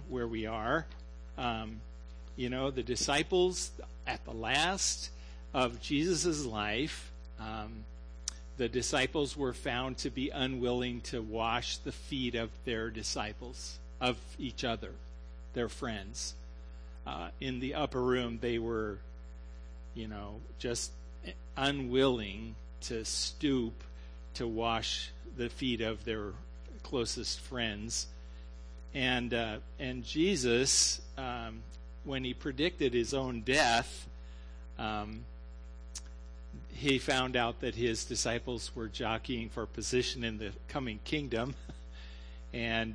where we are. The disciples at the last of Jesus' life, the disciples were found to be unwilling to wash the feet of their disciples, of each other, their friends. In the upper room, they were, just unwilling to stoop to wash the feet of their closest friends. And Jesus, when he predicted his own death, he found out that his disciples were jockeying for position in the coming kingdom. And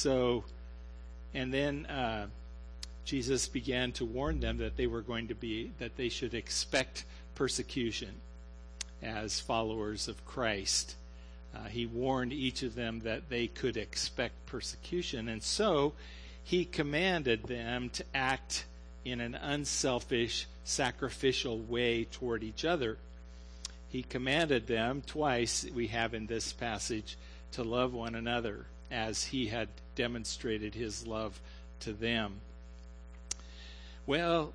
then Jesus began to warn them that that they should expect persecution as followers of Christ. He warned each of them that they could expect persecution. And so he commanded them to act in an unselfish, sacrificial way toward each other. He commanded them twice, we have in this passage, to love one another as he had demonstrated his love to them. Well,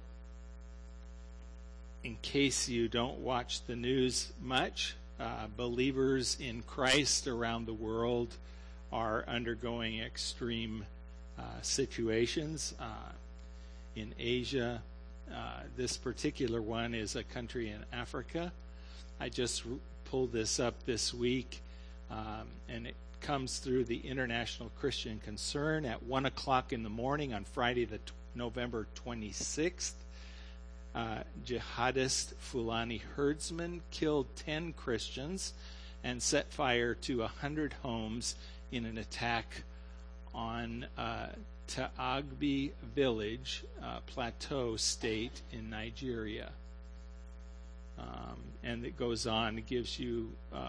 in case you don't watch the news much, believers in Christ around the world are undergoing extreme situations. In Asia, this particular one is a country in Africa. I just pulled this up this week, and it comes through the International Christian Concern at 1 o'clock in the morning on Friday, November 26th. Jihadist Fulani herdsmen killed 10 Christians and set fire to 100 homes in an attack on Taagbi village, Plateau State in Nigeria. And it goes on, it gives you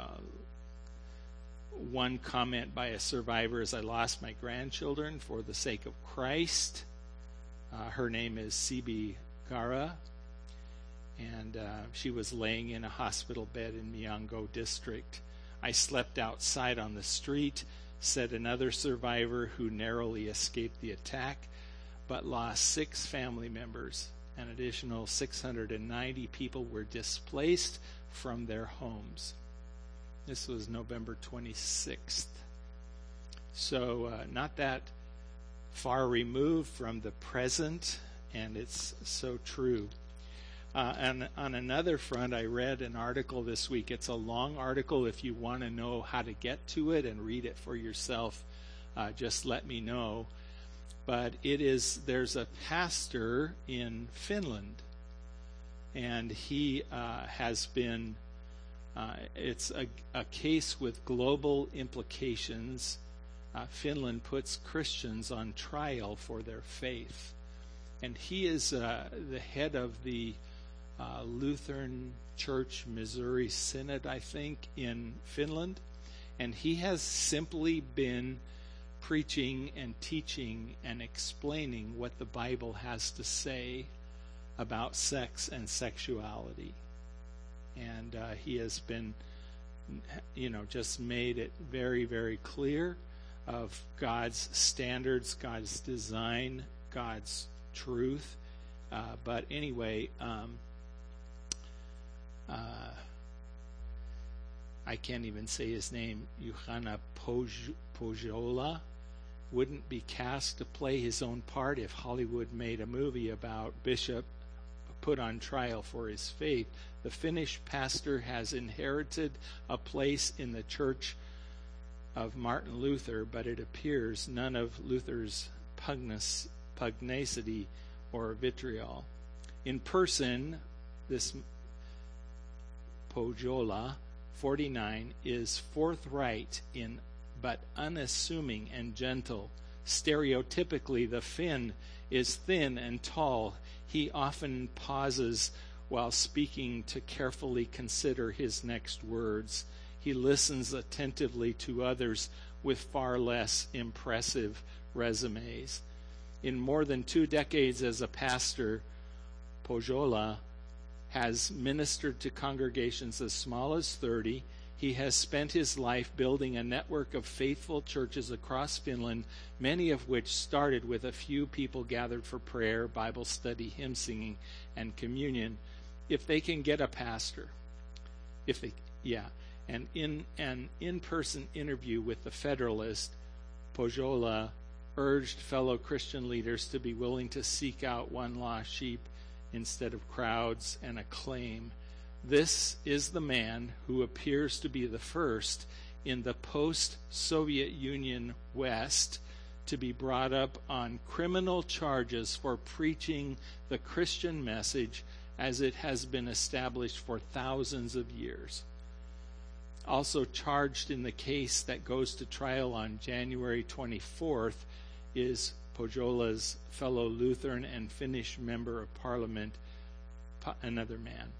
one comment by a survivor as I lost my grandchildren for the sake of Christ. Her name is Sibi Gara, and she was laying in a hospital bed in Miango district. I slept outside on the street, said another survivor who narrowly escaped the attack, but lost 6 family members. An additional 690 people were displaced from their homes. This was November 26th. So not that far removed from the present, and it's so true. And on another front, I read an article this week. It's a long article. If you want to know how to get to it and read it for yourself, just let me know. But there's a pastor in Finland, and he has been, it's a case with global implications. Finland puts Christians on trial for their faith. And he is the head of the Lutheran Church Missouri Synod, I think, in Finland. And he has simply been preaching and teaching and explaining what the Bible has to say about sex and sexuality. And he has been, just made it very, very clear of God's standards, God's design, God's truth. But anyway, I can't even say his name, Juhana Pohjola, wouldn't be cast to play his own part if Hollywood made a movie about Bishop put on trial for his faith. The Finnish pastor has inherited a place in the church of Martin Luther, but it appears none of Luther's pugnacity or vitriol. In person, this Pohjola, 49, is forthright but unassuming and gentle. Stereotypically, the Finn is thin and tall. He often pauses while speaking to carefully consider his next words. He listens attentively to others with far less impressive resumes. In more than 2 decades as a pastor, Pohjola has ministered to congregations as small as 30. He has spent his life building a network of faithful churches across Finland, many of which started with a few people gathered for prayer, Bible study, hymn singing, and communion. If they can get a pastor, and in an in-person interview with the Federalist, Pohjola urged fellow Christian leaders to be willing to seek out one lost sheep instead of crowds and acclaim. This is the man who appears to be the first in the post-Soviet Union West to be brought up on criminal charges for preaching the Christian message as it has been established for thousands of years. Also charged in the case that goes to trial on January 24th is Pohjola's fellow Lutheran and Finnish member of parliament, another man.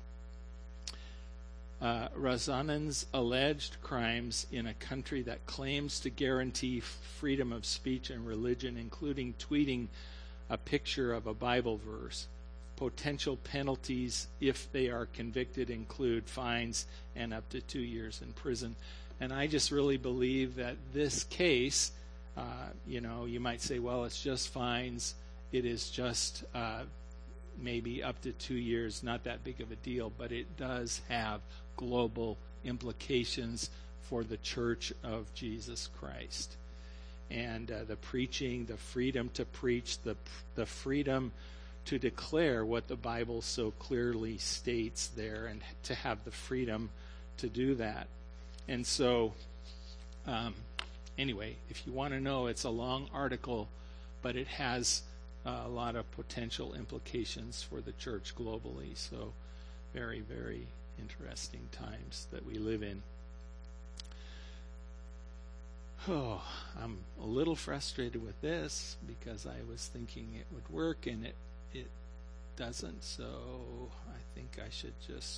Razanen's alleged crimes in a country that claims to guarantee freedom of speech and religion, including tweeting a picture of a Bible verse. Potential penalties, if they are convicted, include fines and up to 2 years in prison. And I just really believe that this case, you might say, well, it's just fines. It is just maybe up to 2 years, not that big of a deal, but it does have global implications for the Church of Jesus Christ. And the preaching, the freedom to preach, the freedom to declare what the Bible so clearly states there, and to have the freedom to do that. And so, anyway, if you want to know, it's a long article, but it has a lot of potential implications for the church globally. So, very, very interesting times that we live in. Oh, I'm a little frustrated with this because I was thinking it would work and it doesn't, so I think I should just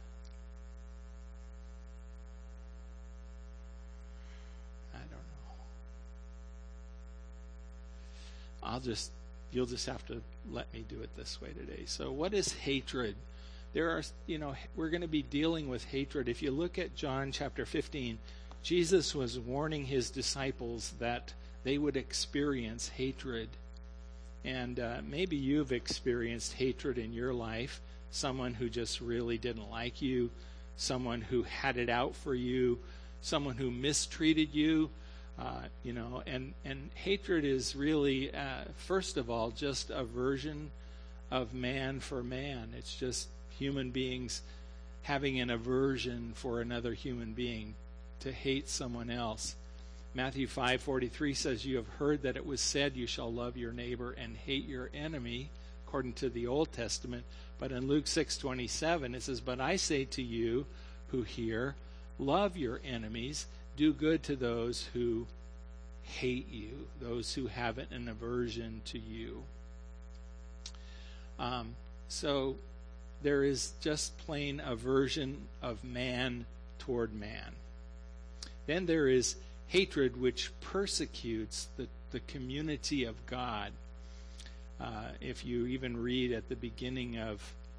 you'll just have to let me do it this way today. So what is hatred? We're going to be dealing with hatred. If you look at John chapter 15, Jesus was warning his disciples that they would experience hatred. And maybe you've experienced hatred in your life, someone who just really didn't like you, someone who had it out for you, someone who mistreated you, and hatred is really, first of all, just aversion of man for man. It's just human beings having an aversion for another human being, to hate someone else. Matthew 5:43 says, "You have heard that it was said, you shall love your neighbor and hate your enemy," according to the Old Testament. But in Luke 6:27 it says, "But I say to you who hear, love your enemies, do good to those who hate you," those who have an aversion to you. So there is just plain aversion of man toward man. Then there is hatred which persecutes the community of God. If you even read at the beginning of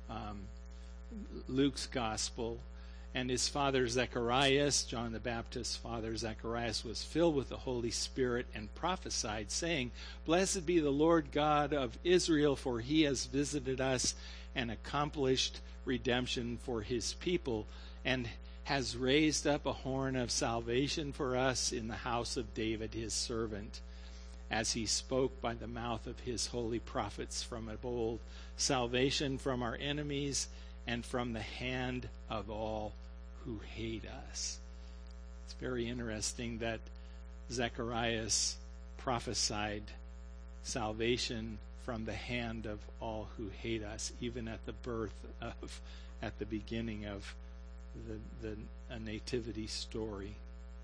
Luke's gospel, and his father Zacharias, John the Baptist's father Zacharias, was filled with the Holy Spirit and prophesied, saying, "Blessed be the Lord God of Israel, for he has visited us and accomplished redemption for his people, and has raised up a horn of salvation for us in the house of David his servant, as he spoke by the mouth of his holy prophets from of old, salvation from our enemies and from the hand of all who hate us." It's very interesting that Zacharias prophesied salvation from the hand of all who hate us, even at the beginning of a nativity story.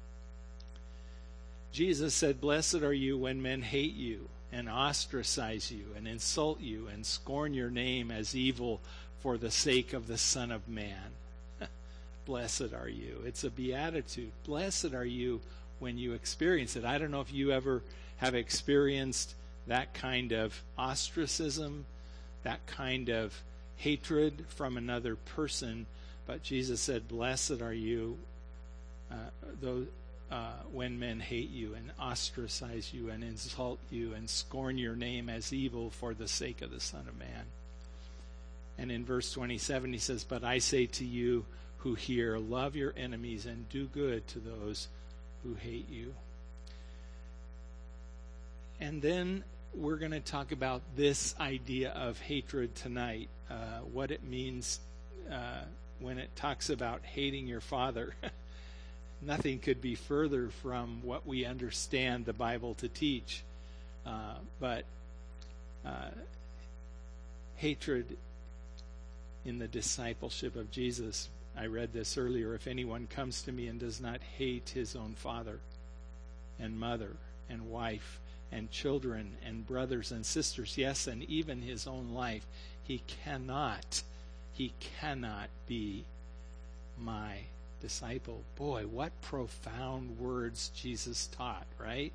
Jesus said, "Blessed are you when men hate you and ostracize you and insult you and scorn your name as evil for the sake of the Son of Man." Blessed are you. It's a beatitude. Blessed are you when you experience it. I don't know if you ever have experienced that kind of ostracism, that kind of hatred from another person, but Jesus said, "Blessed are you though when men hate you and ostracize you and insult you and scorn your name as evil for the sake of the Son of Man. And in verse 27 he says, but I say to you who hear, love your enemies and do good to those who hate you. And then we're going to talk about this idea of hatred tonight, what it means when it talks about hating your father. Nothing could be further from what we understand the Bible to teach. But hatred in the discipleship of Jesus, I read this earlier, if anyone comes to me and does not hate his own father and mother and wife and children and brothers and sisters, yes, and even his own life, he cannot be my disciple. Boy, what profound words Jesus taught, right?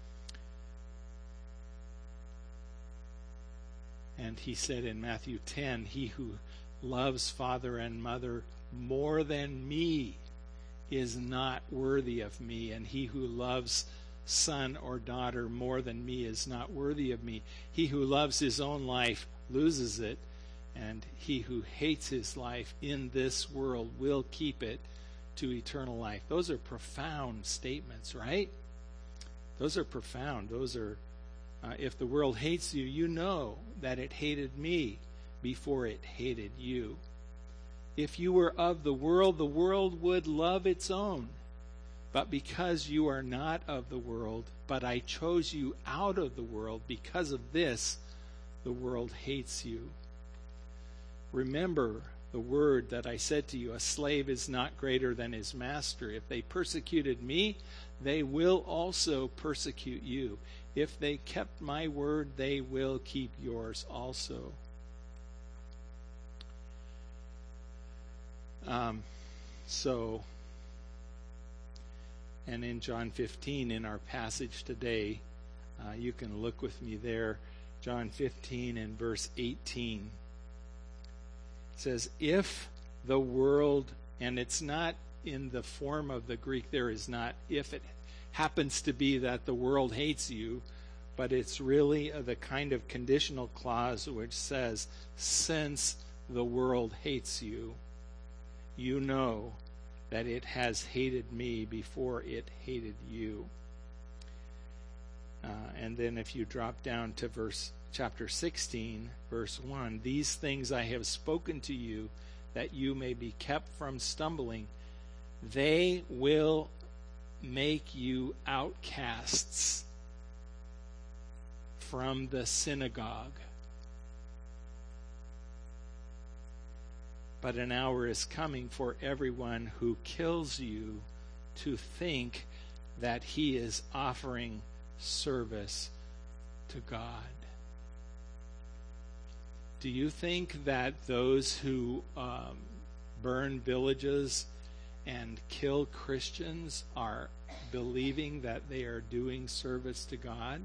And he said in Matthew 10, he who loves father and mother more than me is not worthy of me, and he who loves son or daughter more than me is not worthy of me. He who loves his own life loses it, and he who hates his life in this world will keep it to eternal life. Those are profound statements, right? Those are profound. Those are, if the world hates you, you know that it hated me before it hated you. If you were of the world would love its own. But because you are not of the world, but I chose you out of the world, because of this, the world hates you. Remember the word that I said to you, a slave is not greater than his master. If they persecuted me, they will also persecute you. If they kept my word, they will keep yours also. And in John 15, in our passage today, you can look with me there, John 15 and verse 18. It says, if the world, and it's not in the form of the Greek, there is not, if it happens to be that the world hates you, but it's really the kind of conditional clause which says, since the world hates you, you know that it has hated me before it hated you. And then if you drop down to chapter 16, verse 1, these things I have spoken to you, that you may be kept from stumbling. They will make you outcasts from the synagogue. But an hour is coming for everyone who kills you to think that he is offering service to God. Do you think that those who burn villages and kill Christians are believing that they are doing service to God?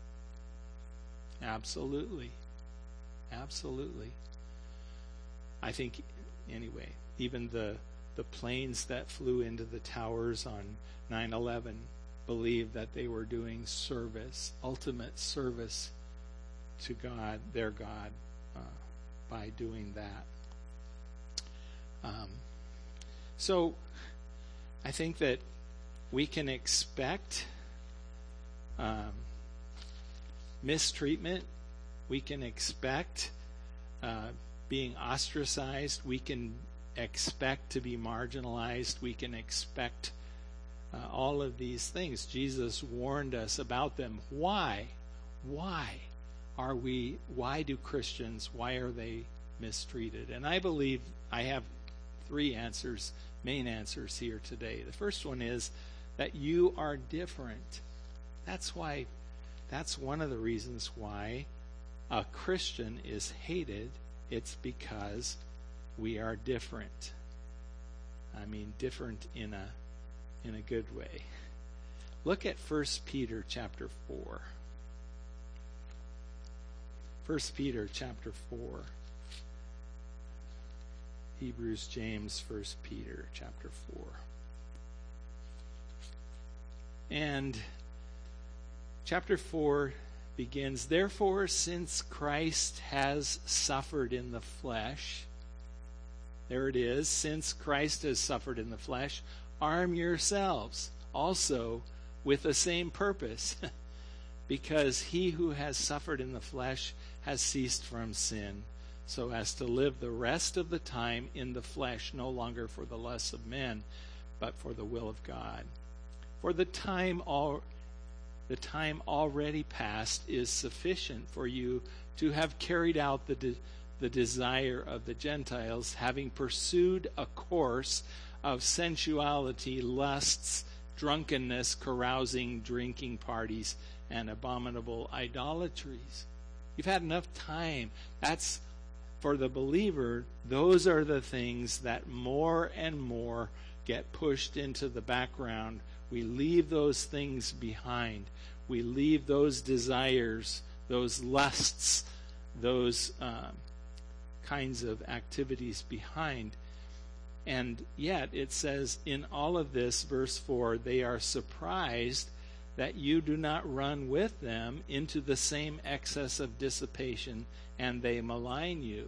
Absolutely. Absolutely. I think, anyway, even the planes that flew into the towers on 9/11 believed that they were doing service, ultimate service to God, their God, by doing that. So I think that we can expect mistreatment. We can expect being ostracized. We can expect to be marginalized. We can expect all of these things. Jesus warned us about them. Why? Why do Christians, why are they mistreated? And I believe I have three answers, main answers here today. The first one is that you are different. That's one of the reasons why a Christian is hated. It's because we are different. I mean, different in a good way. Look at 1 Peter chapter 4. 1 Peter chapter 4. Hebrews, James, 1 Peter chapter 4. And chapter 4 begins, "Therefore, since Christ has suffered in the flesh," there it is, "since Christ has suffered in the flesh, arm yourselves also with the same purpose, because he who has suffered in the flesh has ceased from sin, so as to live the rest of the time in the flesh, no longer for the lusts of men, but for the will of God. For the time already past is sufficient for you to have carried out the desire of the Gentiles, having pursued a course of sensuality, lusts, drunkenness, carousing, drinking parties, and abominable idolatries." You've had enough time. That's, for the believer, those are the things that more and more get pushed into the background. We leave those things behind. We leave those desires, those lusts, those kinds of activities behind. And yet it says in all of this, verse 4, "They are surprised that you do not run with them into the same excess of dissipation, and they malign you."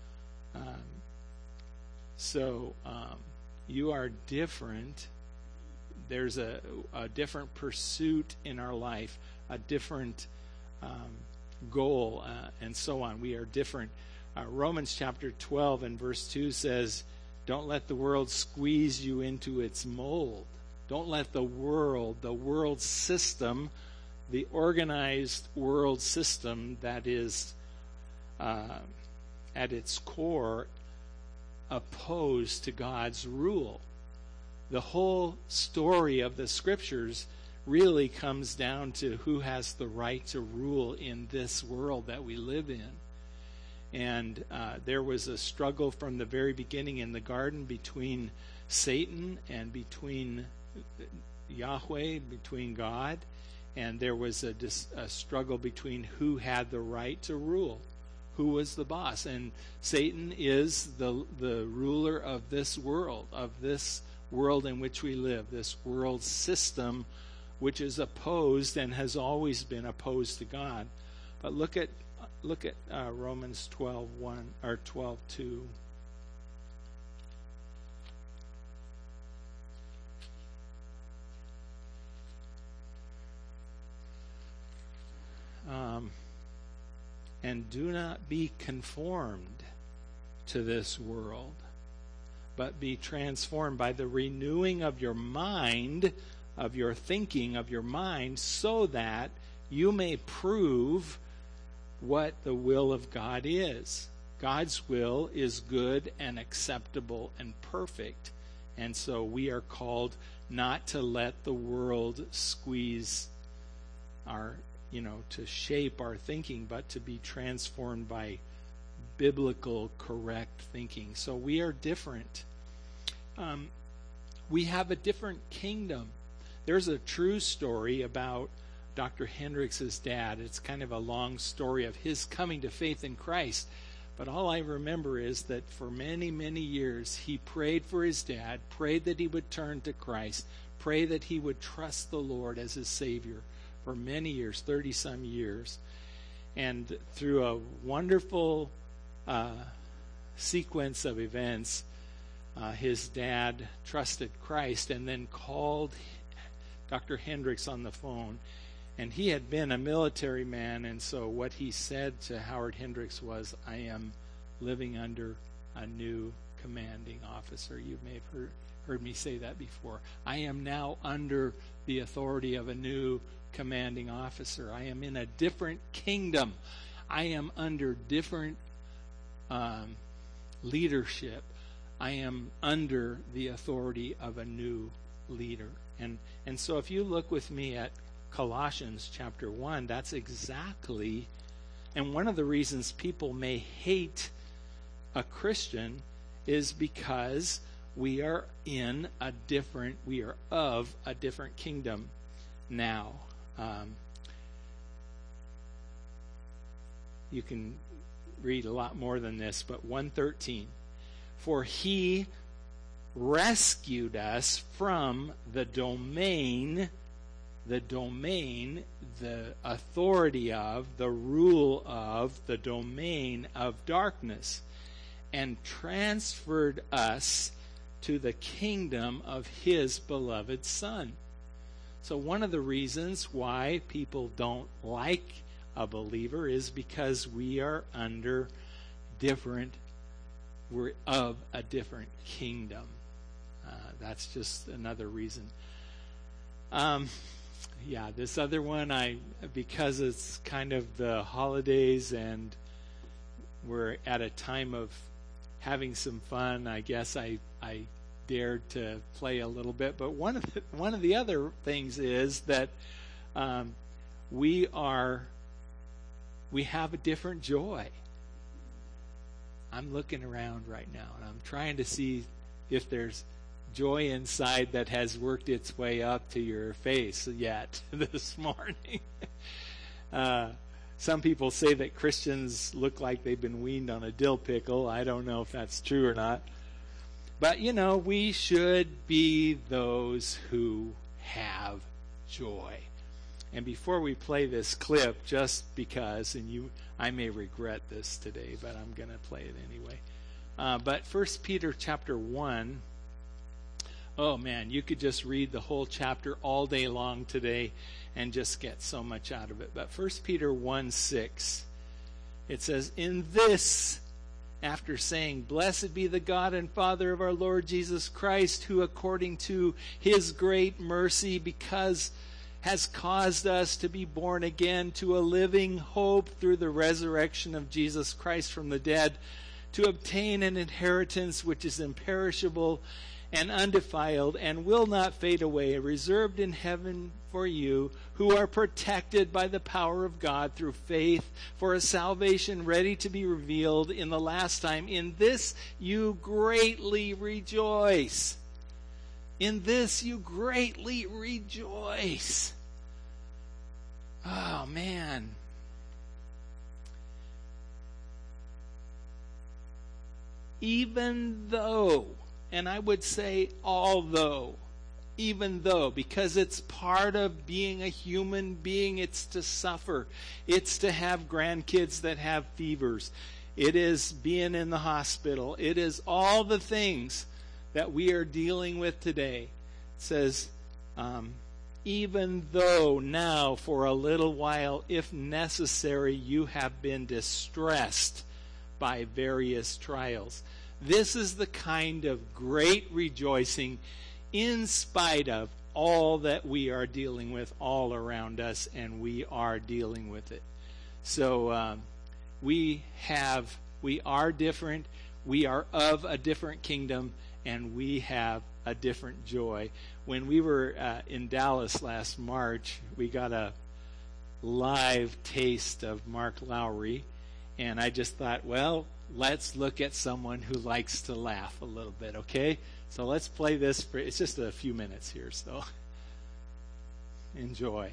So you are different. There's a different pursuit in our life, a different goal, and so on. We are different. Romans chapter 12 and verse 2 says, "Don't let the world squeeze you into its mold." Don't let the world system, the organized world system that is at its core opposed to God's rule. The whole story of the scriptures really comes down to who has the right to rule in this world that we live in. And there was a struggle from the very beginning in the garden between Satan and between Yahweh, between God, and there was a struggle between who had the right to rule, who was the boss. And Satan is the ruler of this world in which we live, this world system which is opposed and has always been opposed to God. But look at Romans 12:1 or 12:2. "And do not be conformed to this world, but be transformed by the renewing of your mind, of your thinking, of your mind, so that you may prove what the will of God is." God's will is good and acceptable and perfect. And so we are called not to let the world squeeze our, to shape our thinking, but to be transformed by biblical, correct thinking. So we are different. We have a different kingdom. There's a true story about Dr. Hendricks' dad. It's kind of a long story of his coming to faith in Christ. But all I remember is that for many, many years, he prayed for his dad, prayed that he would turn to Christ, prayed that he would trust the Lord as his Savior for many years, 30-some years. And through a wonderful sequence of events, his dad trusted Christ and then called Dr. Hendricks on the phone. And he had been a military man, and so what he said to Howard Hendricks was, "I am living under a new commanding officer." You may have heard me say that before. I am now under the authority of a new commanding officer. I am in a different kingdom. I am under different leadership. I am under the authority of a new leader. And so if you look with me at Colossians chapter 1, that's exactly, and one of the reasons people may hate a Christian is because we are of a different kingdom now. You can read a lot more than this, but 1:13, "For he rescued us from the domain the domain, the authority of, the rule of, the domain of darkness, and transferred us to the kingdom of his beloved Son. So one of the reasons why people don't like a believer is because we're of a different kingdom. That's just another reason. This other one, because it's kind of the holidays and we're at a time of having some fun, I guess I dared to play a little bit. But one of the other things is that we have a different joy. I'm looking around right now and I'm trying to see if there's joy inside that has worked its way up to your face yet this morning. Some people say that Christians look like they've been weaned on a dill pickle. I don't know if that's true or not. But, we should be those who have joy. And before we play this clip, just because, I may regret this today, but I'm going to play it anyway. But 1 Peter chapter 1, oh man, you could just read the whole chapter all day long today and just get so much out of it. But 1 Peter 1:6, it says, "In this," after saying, "Blessed be the God and Father of our Lord Jesus Christ, who according to his great mercy, because has caused us to be born again to a living hope through the resurrection of Jesus Christ from the dead, to obtain an inheritance which is imperishable and undefiled and will not fade away, reserved in heaven for you, who are protected by the power of God through faith for a salvation ready to be revealed in the last time. In this you greatly rejoice." In this you greatly rejoice. Oh, man. Even though, and I would say although, even though, because it's part of being a human being, it's to suffer. It's to have grandkids that have fevers. It is being in the hospital. It is all the things that we are dealing with today. It says, even though now for a little while, if necessary, you have been distressed by various trials. This is the kind of great rejoicing in spite of all that we are dealing with all around us, and we are dealing with it. So we are different. We are of a different kingdom, and we have a different joy. When we were in Dallas last March, we got a live taste of Mark Lowry, and I just thought, well, let's look at someone who likes to laugh a little bit, okay? So let's play this it's just a few minutes here, so enjoy.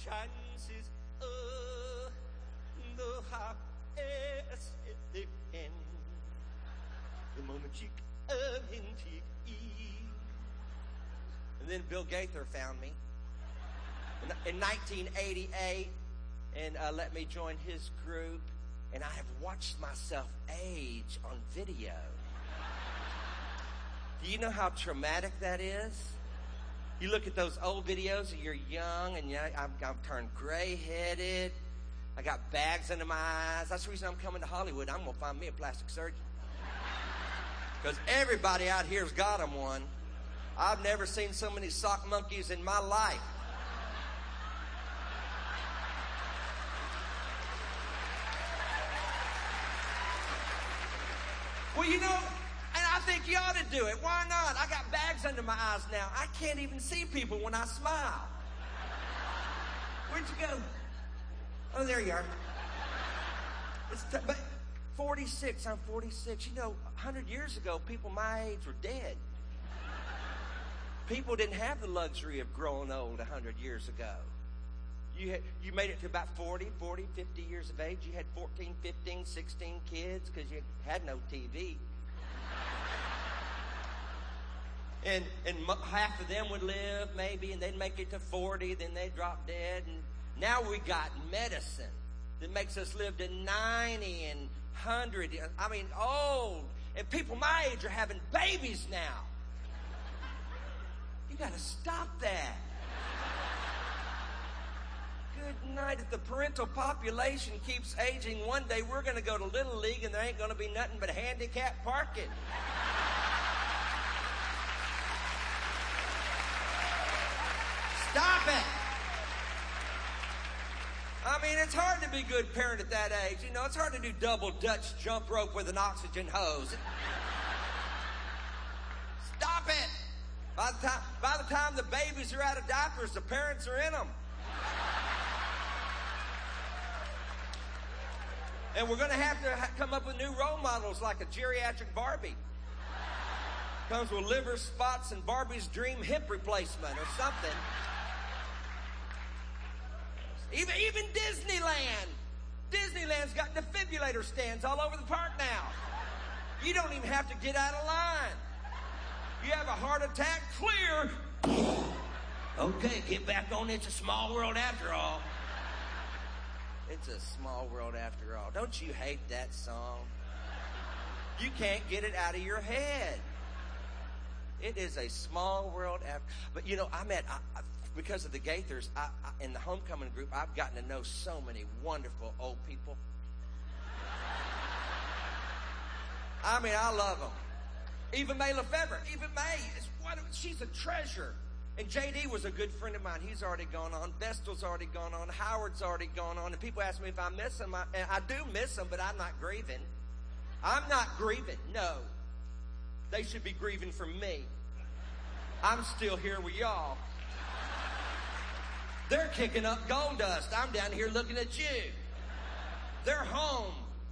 chances of the highest depend the moment you come into Eve. And then Bill Gaither found me in 1988 and let me join his group. And I have watched myself age on video. Do you know how traumatic that is? You look at those old videos and you're young and I'm turned gray-headed. I got bags under my eyes. That's the reason I'm coming to Hollywood. I'm going to find me a plastic surgeon. Because everybody out here's got them one. I've never seen so many sock monkeys in my life. Well, you know, and I think you ought to do it. Why not? I got bags under my eyes now. I can't even see people when I smile. Where'd you go? Oh, there you are. But 46, I'm 46. You know, 100 years ago, people my age were dead. People didn't have the luxury of growing old 100 years ago. You made it to about 40, 50 years of age. You had 14, 15, 16 kids because you had no TV. And half of them would live maybe, and they'd make it to 40, then they'd drop dead. And now we got medicine that makes us live to 90 and 100. I mean, old. And people my age are having babies now. You got to stop that. Good night. If the parental population keeps aging, one day we're going to go to Little League and there ain't going to be nothing but handicap parking. Stop it. I mean, it's hard to be a good parent at that age. You know, it's hard to do double Dutch jump rope with an oxygen hose. Stop it. By the time the babies are out of diapers, the parents are in them. And we're going to have to come up with new role models like a geriatric Barbie. Comes with liver spots and Barbie's dream hip replacement or something. Even Disneyland. Disneyland's got defibrillator stands all over the park now. You don't even have to get out of line. You have a heart attack, clear. Okay, get back on. It's a small world after all. It's a small world after all. Don't you hate that song? You can't get it out of your head. It is a small world after. But you know, because of the Gaithers, in the homecoming group, I've gotten to know so many wonderful old people. I mean, I love them. Even May Lefebvre. Even May. She's a treasure. And J.D. was a good friend of mine. He's already gone on. Vestal's already gone on. Howard's already gone on. And people ask me if I miss them. And I do miss them, but I'm not grieving. I'm not grieving. No. They should be grieving for me. I'm still here with y'all. They're kicking up gold dust. I'm down here looking at you. They're home.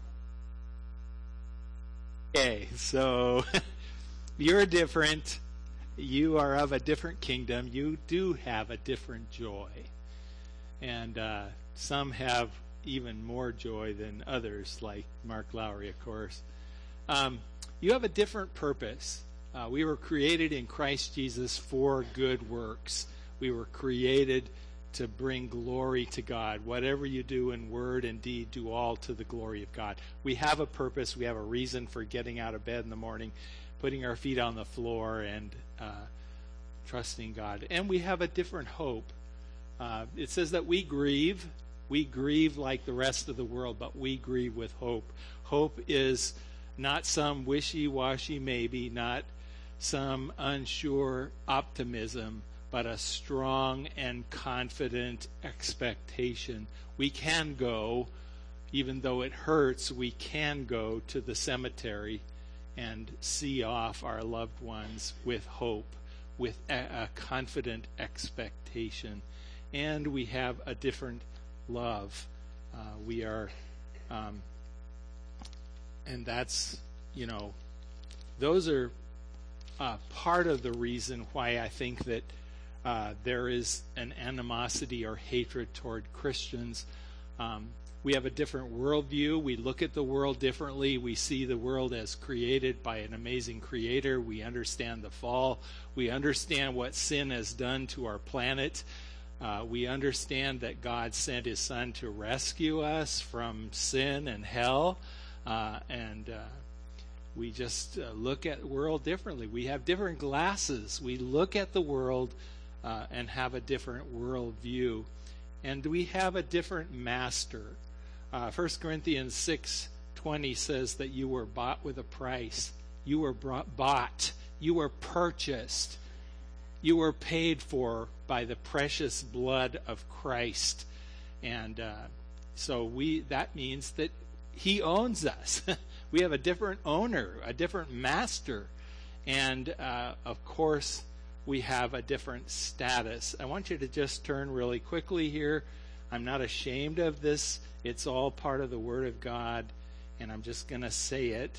Okay, so you're different. You are of a different kingdom. You do have a different joy. And some have even more joy than others, like Mark Lowry, of course. You have a different purpose. We were created in Christ Jesus for good works. We were created to bring glory to God. Whatever you do in word and deed, do all to the glory of God. We have a purpose. We have a reason for getting out of bed in the morning, putting our feet on the floor, and trusting God. And we have a different hope. It says that we grieve. We grieve like the rest of the world, but we grieve with hope. Hope is not some wishy-washy maybe, not some unsure optimism, but a strong and confident expectation. We can go, even though it hurts, we can go to the cemetery and see off our loved ones with hope, with a confident expectation. And we have a different love. We are, and that's, those are part of the reason why I think that there is an animosity or hatred toward Christians. We have a different worldview. We look at the world differently. We see the world as created by an amazing creator. We understand the fall. We understand what sin has done to our planet. We understand that God sent his son to rescue us from sin and hell. We just look at the world differently. We have different glasses. We look at the world and have a different worldview. And we have a different master. 1 Corinthians 6:20 says that you were bought with a price. You were bought. You were purchased. You were paid for by the precious blood of Christ. And so that means that he owns us. We have a different owner, a different master. And, of course, we have a different status. I want you to just turn really quickly here. I'm not ashamed of this. It's all part of the Word of God, and I'm just going to say it.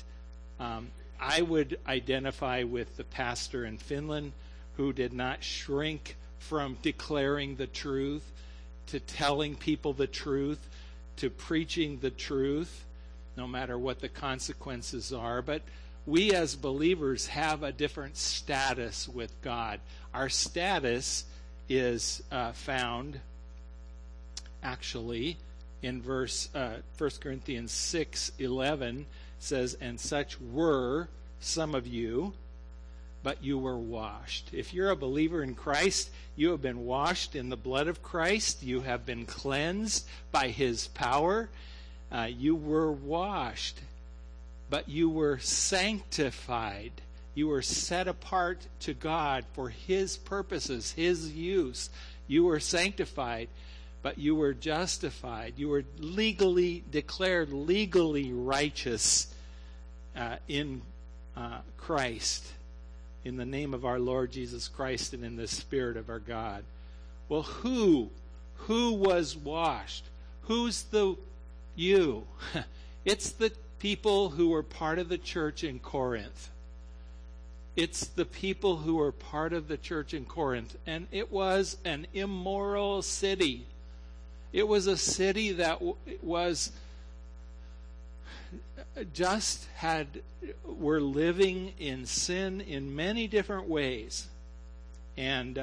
I would identify with the pastor in Finland who did not shrink from declaring the truth, to telling people the truth, to preaching the truth, no matter what the consequences are. But we as believers have a different status with God. Our status is found actually in verse 1 Corinthians 6:11 says, and such were some of you, but you were washed. If you're a believer in Christ, you have been washed in the blood of Christ. You have been cleansed by his power. You were washed, but you were sanctified. You were set apart to God for his purposes, his use. You were sanctified, but you were justified. You were declared legally righteous in Christ, in the name of our Lord Jesus Christ and in the Spirit of our God. Well, who was washed? Who's the you? It's the people who were part of the church in Corinth. It's the people who were part of the church in Corinth. And it was an immoral city. It was a city that were living in sin in many different ways. And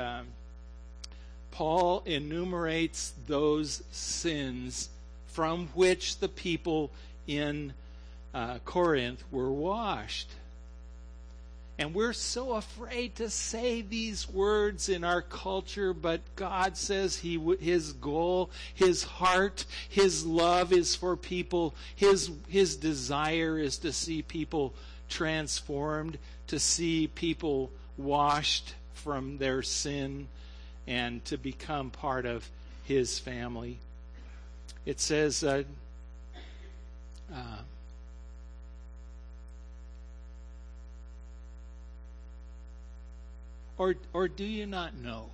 Paul enumerates those sins from which the people in Corinth were washed. And we're so afraid to say these words in our culture, but God says his goal, his heart, his love is for people. His desire is to see people transformed, to see people washed from their sin, and to become part of his family. It says, or do you not know?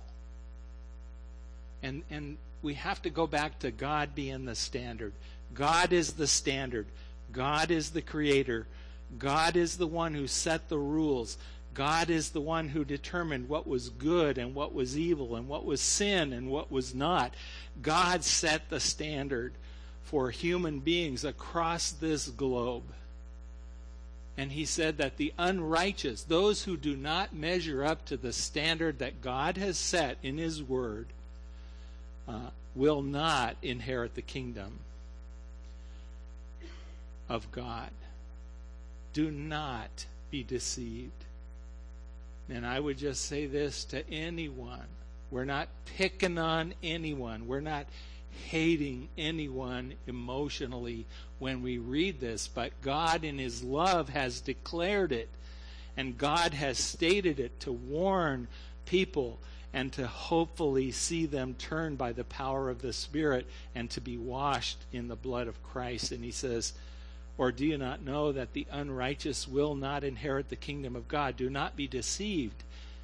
And we have to go back to God being the standard. God is the standard. God is the creator. God is the one who set the rules. God is the one who determined what was good and what was evil and what was sin and what was not. God set the standard for human beings across this globe. And he said that the unrighteous, those who do not measure up to the standard that God has set in his word, will not inherit the kingdom of God. Do not be deceived. And I would just say this to anyone. We're not picking on anyone. We're not hating anyone emotionally when we read this, but God in his love has declared it, and God has stated it to warn people and to hopefully see them turn by the power of the Spirit and to be washed in the blood of Christ. And he says, or do you not know that the unrighteous will not inherit the kingdom of God? Do not be deceived.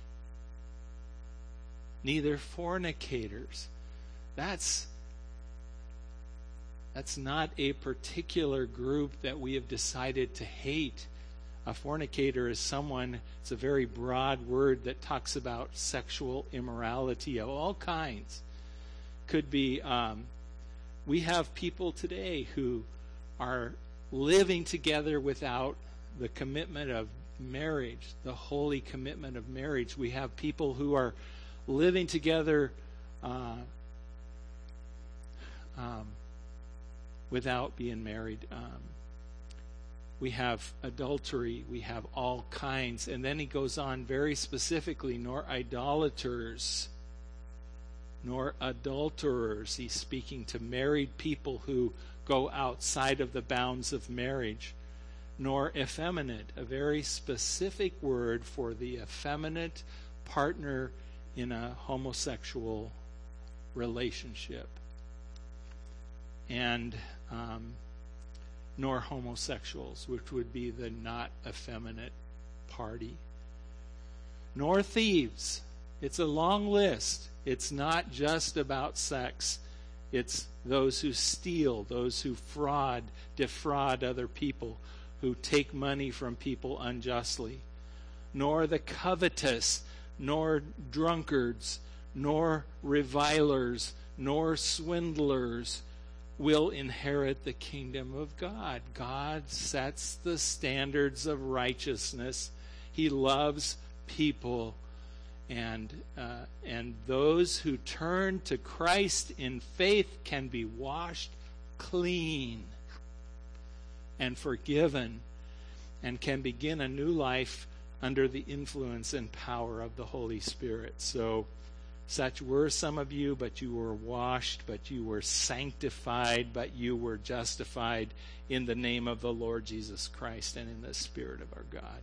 Neither fornicators. That's not a particular group that we have decided to hate. A fornicator is someone, it's a very broad word that talks about sexual immorality of all kinds. Could be, we have people today who are living together without the commitment of marriage, the holy commitment of marriage. We have people who are living together without being married. We have adultery. We have all kinds. And then he goes on very specifically, nor idolaters, nor adulterers. He's speaking to married people who go outside of the bounds of marriage. Nor effeminate, a very specific word for the effeminate partner in a homosexual relationship. And nor homosexuals, which would be the not effeminate party. Nor thieves. It's a long list. It's not just about sex. It's those who steal, those who defraud other people, who take money from people unjustly. Nor the covetous, nor drunkards, nor revilers, nor swindlers will inherit the kingdom of God. God sets the standards of righteousness. He loves people, and those who turn to Christ in faith can be washed clean and forgiven, and can begin a new life under the influence and power of the Holy Spirit. So such were some of you, but you were washed, but you were sanctified, but you were justified in the name of the Lord Jesus Christ and in the Spirit of our God.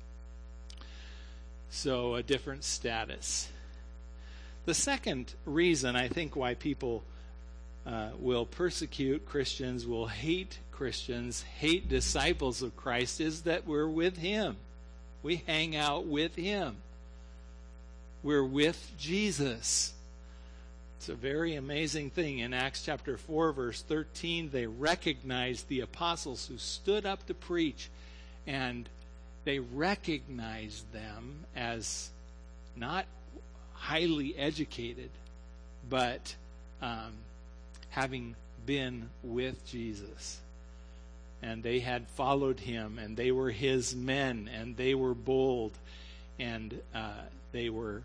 So a different status. The second reason I think why people will persecute Christians, will hate Christians, hate disciples of Christ, is that we're with Him. We hang out with Him. We're with Jesus. It's a very amazing thing. In Acts chapter 4, verse 13, they recognized the apostles who stood up to preach, and they recognized them as not highly educated, but having been with Jesus. And they had followed Him, and they were His men, and they were bold, and they were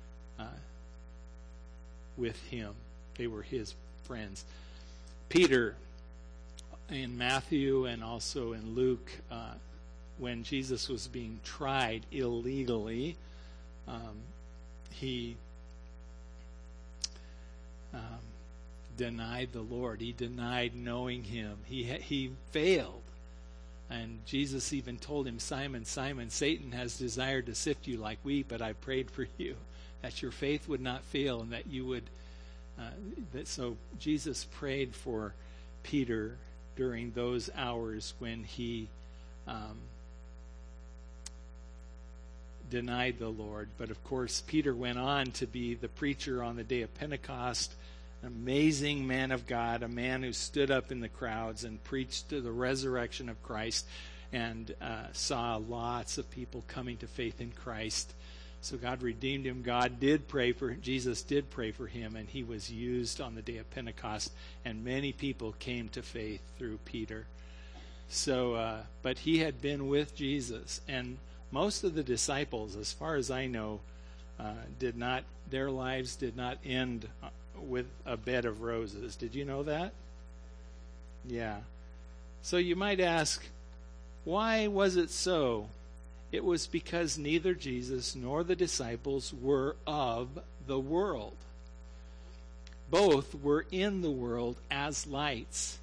with Him. They were His friends. Peter, in Matthew and also in Luke, when Jesus was being tried illegally, he denied the Lord. He denied knowing Him. He failed. And Jesus even told him, Simon, Simon, Satan has desired to sift you like wheat, but I prayed for you, that your faith would not fail, and that you would. So Jesus prayed for Peter during those hours when he denied the Lord. But of course, Peter went on to be the preacher on the day of Pentecost. An amazing man of God, a man who stood up in the crowds and preached to the resurrection of Christ, and saw lots of people coming to faith in Christ. So God redeemed him. Jesus did pray for him, and he was used on the day of Pentecost, and many people came to faith through Peter. So, but he had been with Jesus, and most of the disciples, as far as I know, their lives did not end with a bed of roses. Did you know that? Yeah. So you might ask, why was it so? It was because neither Jesus nor the disciples were of the world. Both were in the world as lights.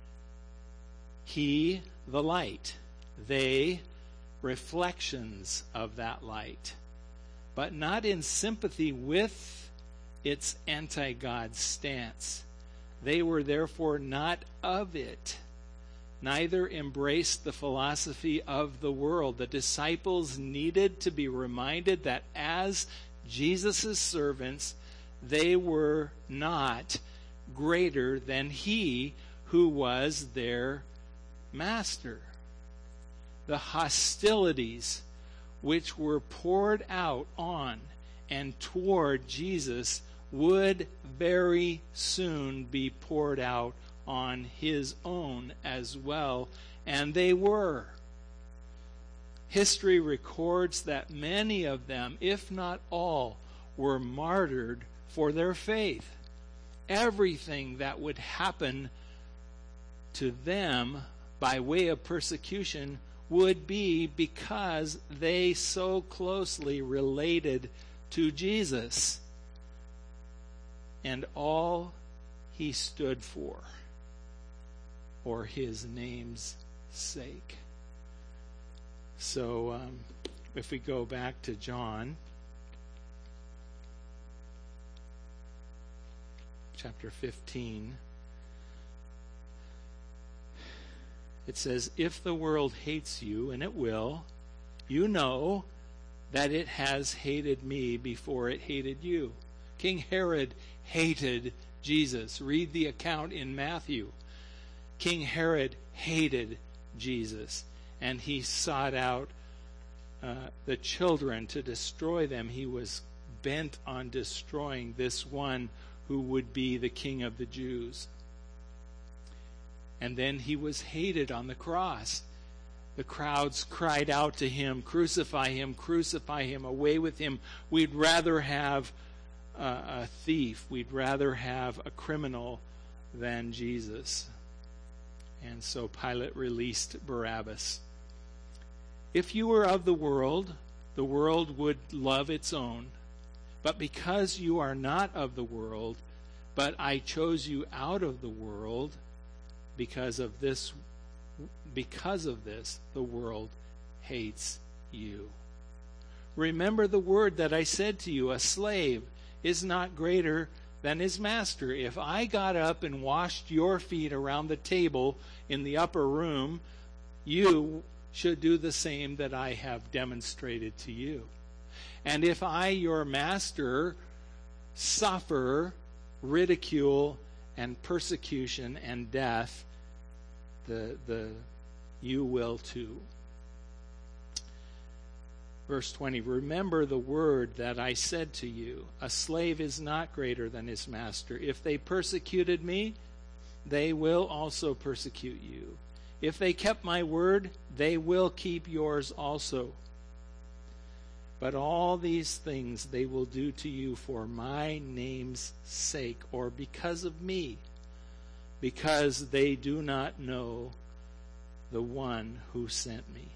He, the light. They, reflections of that light. But not in sympathy with its anti-God stance. They were therefore not of it, neither embraced the philosophy of the world. The disciples needed to be reminded that as Jesus' servants, they were not greater than He who was their master. the hostilities which were poured out on and toward Jesus would very soon be poured out on his own as well, and they were. History records that many of them, if not all, were martyred for their faith. Everything that would happen to them by way of persecution would be because they so closely related to Jesus and all he stood for, or his name's sake. So if we go back to John chapter 15, it says, if the world hates you, and it will, you know that it has hated me before it hated you. King Herod hated Jesus. Read the account in Matthew. King Herod hated Jesus, and he sought out the children to destroy them. He was bent on destroying this one who would be the King of the Jews. And then he was hated on the cross. The crowds cried out to him, crucify him, away with him. We'd rather have a thief, we'd rather have a criminal than Jesus. And so Pilate released Barabbas. If you were of the world would love its own. But because you are not of the world, but I chose you out of the world, because of this, the world hates you. Remember the word that I said to you, a slave is not greater than his master. If I got up and washed your feet around the table in the upper room, you should do the same that I have demonstrated to you. And if I, your master, suffer ridicule and persecution and death, you will too. Verse 20, remember the word that I said to you, a slave is not greater than his master. If they persecuted me, they will also persecute you. If they kept my word, they will keep yours also. But all these things they will do to you for my name's sake, or because of me, because they do not know the one who sent me.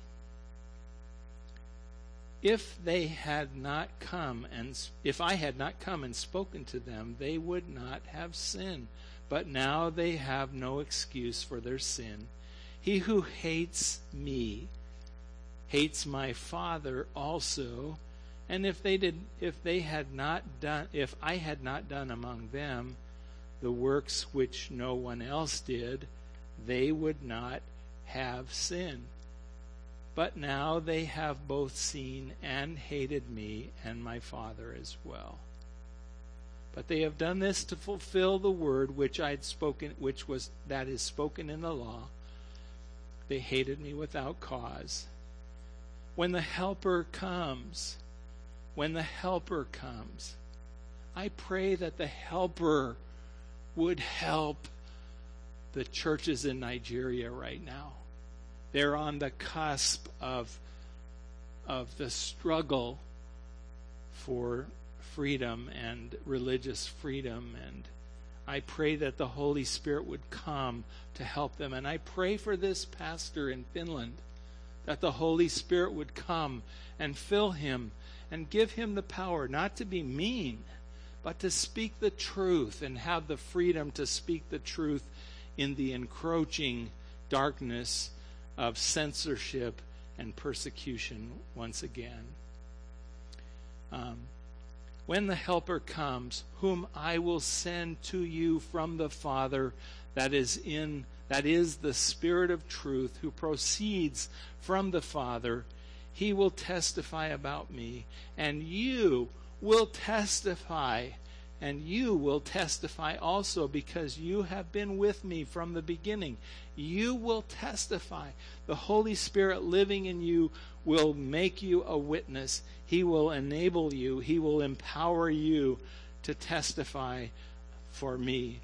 If I had not come and spoken to them, they would not have sinned. But now they have no excuse for their sin. He who hates me hates my Father also. And if I had not done among them the works which no one else did, they would not have sinned. But now they have both seen and hated me and my Father as well. But they have done this to fulfill the word which I had spoken, that is spoken in the law. They hated me without cause. When the Helper comes, I pray that the Helper would help the churches in Nigeria right now. They're on the cusp of the struggle for freedom and religious freedom, and I pray that the Holy Spirit would come to help them. And I pray for this pastor in Finland, that the Holy Spirit would come and fill him and give him the power not to be mean, but to speak the truth and have the freedom to speak the truth in the encroaching darkness of censorship and persecution once again. When the Helper comes, whom I will send to you from the Father, that is the Spirit of truth, who proceeds from the Father, he will testify about me, and you will testify And you will testify also, because you have been with me from the beginning. You will testify. The Holy Spirit living in you will make you a witness. He will enable you. He will empower you to testify for me.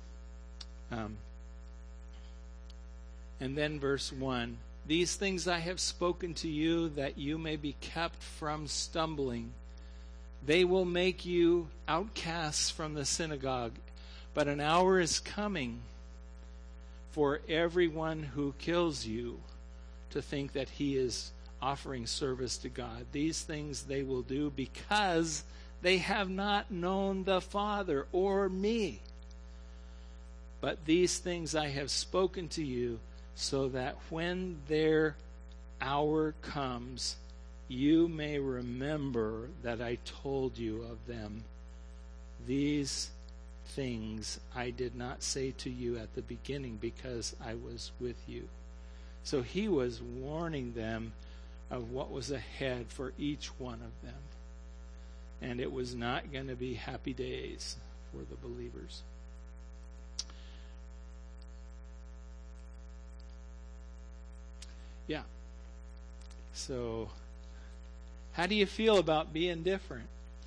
And then verse 1. These things I have spoken to you, that you may be kept from stumbling. They will make you outcasts from the synagogue, but an hour is coming for everyone who kills you to think that he is offering service to God. These things they will do because they have not known the Father or me. But these things I have spoken to you, so that when their hour comes, you may remember that I told you of them. These things I did not say to you at the beginning, because I was with you. So he was warning them of what was ahead for each one of them. And it was not going to be happy days for the believers. Yeah. So, how do you feel about being different?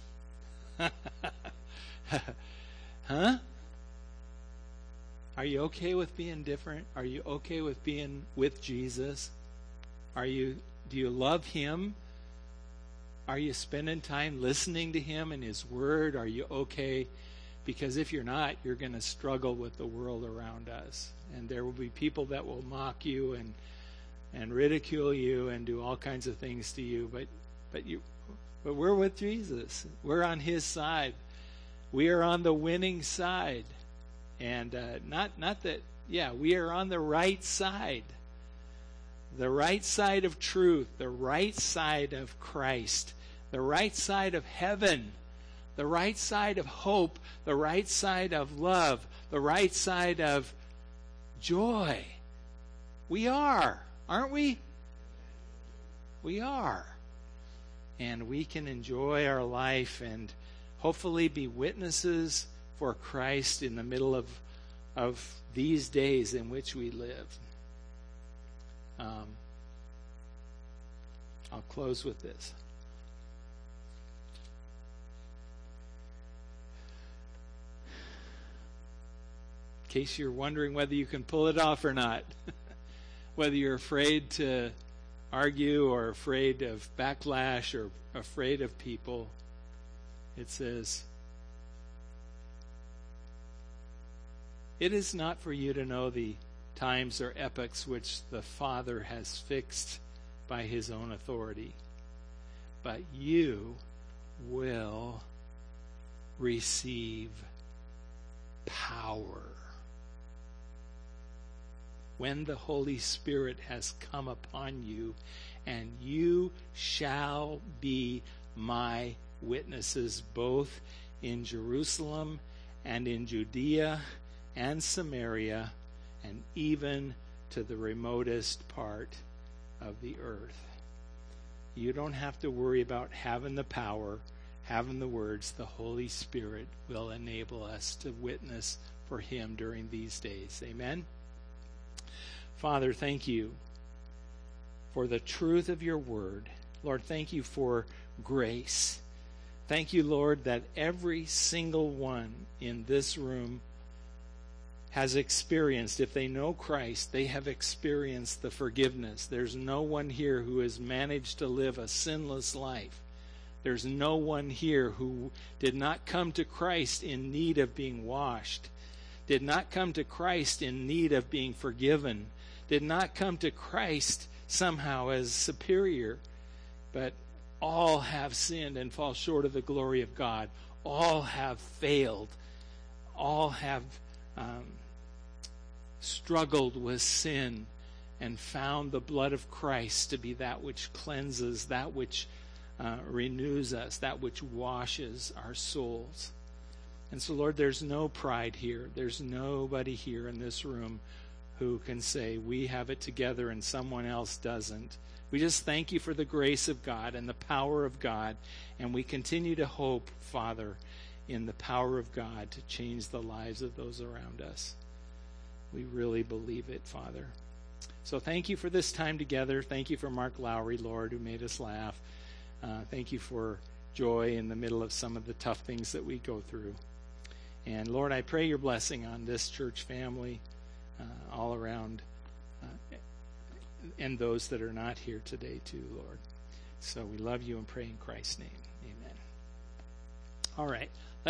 Huh? Are you okay with being different? Are you okay with being with Jesus? Do you love him? Are you spending time listening to him and his word? Are you okay? Because if you're not, you're going to struggle with the world around us. And there will be people that will mock you and ridicule you and do all kinds of things to you. But we're with Jesus. We're on his side. We are on the winning side. And we are on the right side. The right side of truth. The right side of Christ. The right side of heaven. The right side of hope. The right side of love. The right side of joy. We are, aren't we? We are. And we can enjoy our life and hopefully be witnesses for Christ in the middle of these days in which we live. I'll close with this. In case you're wondering whether you can pull it off or not, whether you're afraid to argue or afraid of backlash or afraid of people, it says, it is not for you to know the times or epochs which the Father has fixed by his own authority, but you will receive power when the Holy Spirit has come upon you, and you shall be my witnesses both in Jerusalem and in Judea and Samaria and even to the remotest part of the earth. You don't have to worry about having the power, having the words. The Holy Spirit will enable us to witness for him during these days. Amen? Father, thank you for the truth of your word. Lord, thank you for grace. Thank you, Lord, that every single one in this room has experienced, if they know Christ, they have experienced the forgiveness. There's no one here who has managed to live a sinless life. There's no one here who did not come to Christ in need of being washed, did not come to Christ in need of being forgiven, did not come to Christ somehow as superior, but all have sinned and fall short of the glory of God. All have failed. All have struggled with sin and found the blood of Christ to be that which cleanses, that which renews us, that which washes our souls. And so, Lord, there's no pride here. There's nobody here in this room who can say we have it together and someone else doesn't. We just thank you for the grace of God and the power of God, and we continue to hope, Father, in the power of God to change the lives of those around us. We really believe it, Father. So thank you for this time together. Thank you for Mark Lowry, Lord, who made us laugh. Thank you for joy in the middle of some of the tough things that we go through. And Lord, I pray your blessing on this church family all around, and those that are not here today too, Lord. So we love you and pray in Christ's name. Amen. All right.